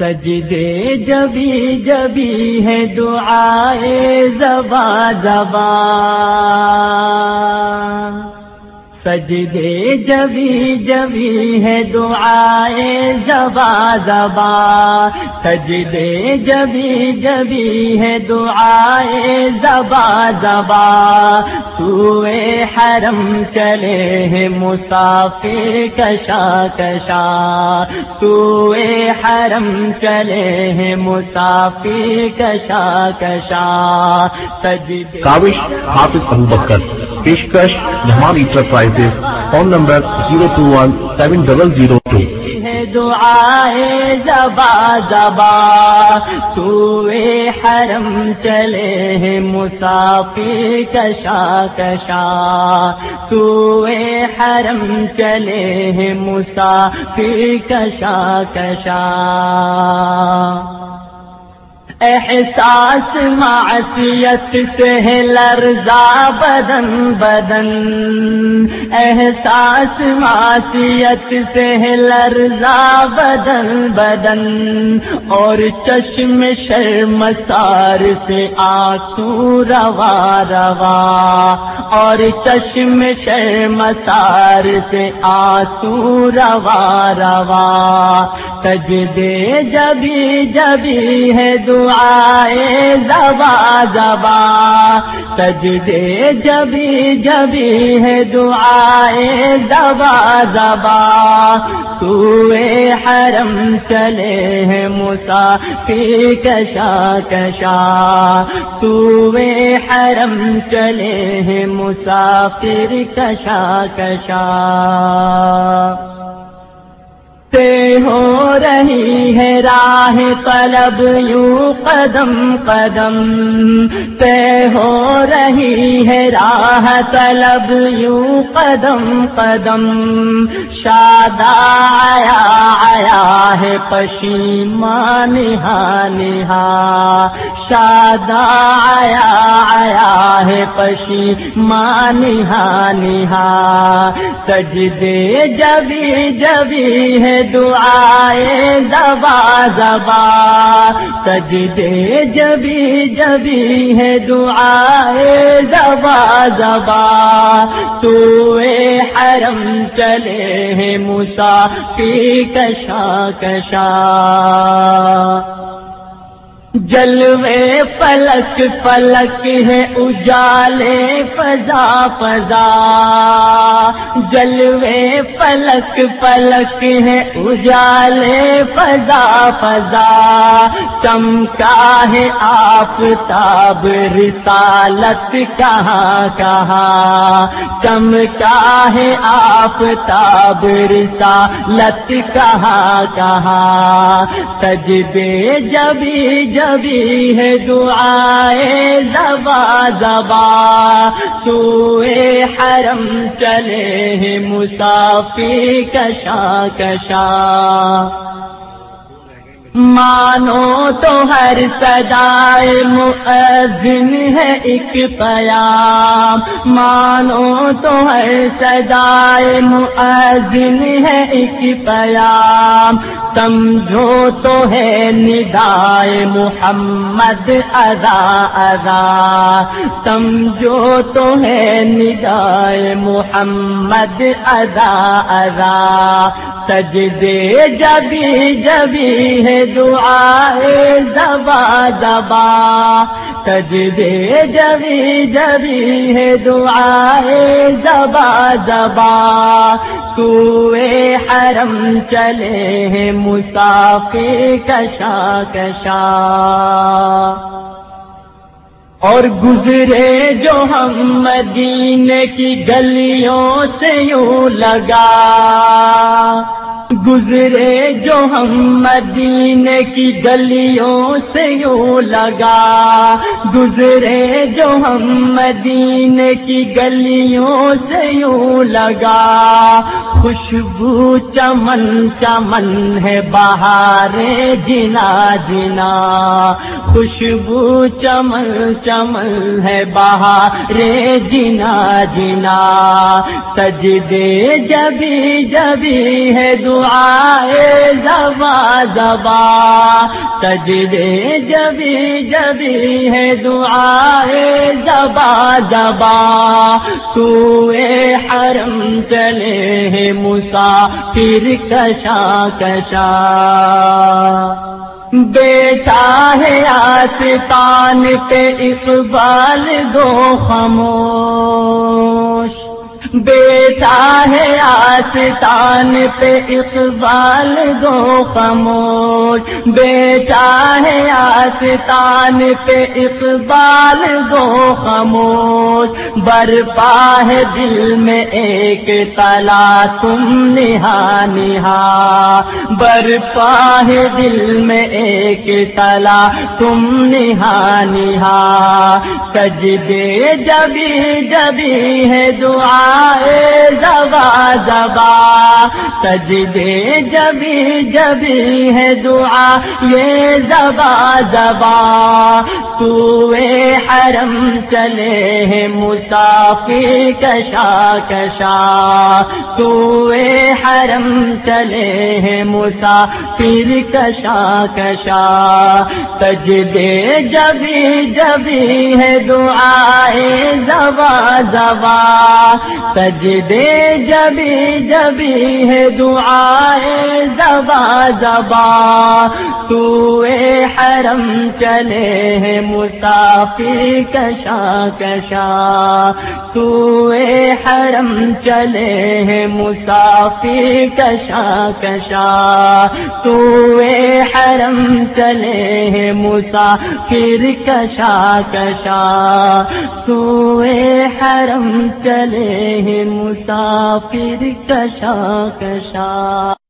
سجدے جبی جبی ہے دعائے زباں زباں، سجدے جبی جبی ہے دعائے زباں زباں، سجدے جبی جبی ہے دعائے زباں زباں، سوئے حرم چلے ہیں مسافر کشا کشا، سوئے حرم چلے ہیں مسافر کشا کشا، سجدے کاوش حافظ ابوبکر، پیشکش جہاں انٹرپرائزز، فون نمبر 02170002 ہے دعائے زباں زباں، سوئے حرم چلے ہیں مسافر کشا کشا، سوئے حرم چلے ہیں مسافر کشا کشا، احساس معصیت سے ہے لرزا بدن بدن، احساس معصیت سے ہے لرزا بدن بدن، اور چشم شرمسار سے آنسو روا روا، اور چشم شرمسار سے آنسو روا روا، سجدے جبی جبی ہے دعائے زباں زباں، سجدے جبی جبی ہے دعائے زباں زباں، سوئے حرم چلے ہیں مسافر کشا کشا، سوئے حرم چلے ہیں مسافر کشا کشا، طے ہو رہی ہے راہ طلب یوں قدم قدم، طے ہو رہی ہے راہ طلب یوں قدم قدم، شاداں آیا آیا ہے پشیمان نہا نہا، شاداں آیا آیا ہے پشیمان نہا نہا، سجدے جبی جبی ہے دعائے زباں زباں، سجدے جبی جبی ہے دعائے زباں زباں، سوئے حرم چلے ہیں مسافر کشا کشا، جلوے فلک فلک ہے اجالے فضا فضا، جلوے فلک فلک ہے اجالے فضا فضا، چمکا ہے آفتاب رسالت کہاں کہاں، چمکا ہے آفتاب رسالت کہاں کہاں، سجدے جبی جبی ہے دعائے زباں زباں، سوئے حرم چلے ہیں مسافر کشا کشا، مانو تو ہر صدائے مؤذن ہے ایک پیام، مانو تو ہر صدائے مؤذن ہے ایک پیام، سمجھو تو ہے ندائے محمد ادا ادا، سمجھو تو ہے ندائے محمد ادا ادا، سجدے جبی جبی ہے دعائے زباں زباں، سجدے جبی جبی ہے دعائے زباں زباں، سوئے حرم چلے ہیں مسافر کشا کشا، اور گزرے جو ہم مدینے کی گلیوں سے یوں لگا، گزرے جو ہم مدینے کی گلیوں سے یوں لگا، گزرے جو ہم مدینے کی گلیوں سے یوں لگا، خوشبو چمن چمن ہے بہار جنا جنا، خوشبو چمن چمن ہے بہار جنا جنا، سجدے جبی جبی ہے دعائے زبا زبا، سجدے جبی جبی ہے دعائے زبا زبا، سوئے حرم چلے ہیں مسافر کشا کشا، بیٹا ہے آستان پہ اقبال گو خاموش، بیٹا ہے آستان پہ اقبال گو خاموش، بیٹا ہے آستان پہ اقبال گو خاموش، برپا ہے دل میں ایک تلا تم نہا نہا، برپا ہے دل میں ایک تلا تم نہا نہا، سجدے جبی جبی ہے دعائے زبا زبا، سجدے جبی جبی ہے دعا یہ زبا زبا، سوئے حرم چلے ہیں مسافر کشا کشا، سوئے حرم چلے ہیں مسافر کشا کشا، سجدے جبی جبی ہے دعائے زبا زبا، سجدے جبی جبی ہے دعائے زبا زبا، سوئے حرم چلے ہیں مسافر کشا کشا، سوئے حرم چلے ہیں مسافر کشا کشا، سوئے حرم چلے ہیں مسافر کشا کشا، سوئے حرم چلے ہیں مسافر کشا کشا۔